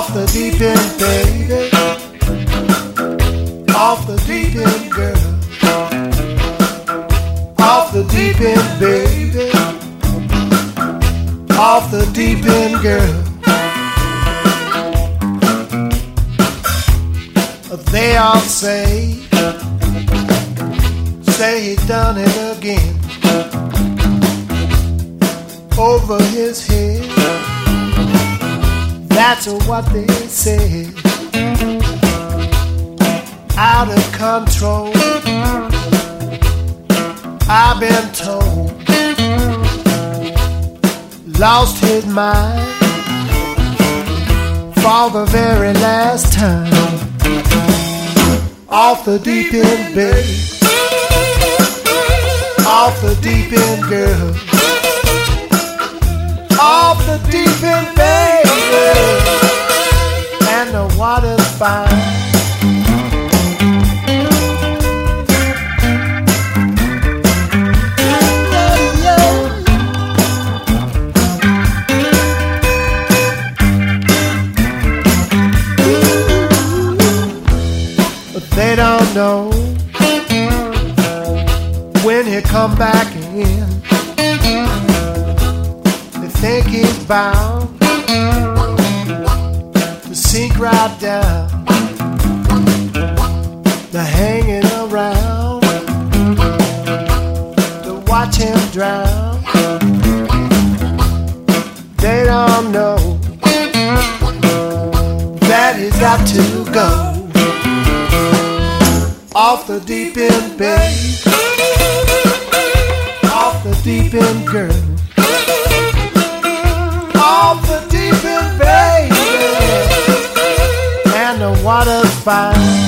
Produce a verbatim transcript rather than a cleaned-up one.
Off the deep end, baby. Off the deep end, girl. Off the deep end, baby. Off the deep end, girl. They all say, say he done it again. Over his head, that's what they say. Out of control, I've been told. Lost his mind for the very last time. Off the deep end, baby. Off the deep end, girl. Off the deep end, baby. And the water's fine. They don't know when he come back in. They think he's bound to sink right down. They're hanging around to watch him drown. They don't know that he's got to go. Off the deep end, babe. Off the deep end, girl. Off the deep end, baby. And the water's fine.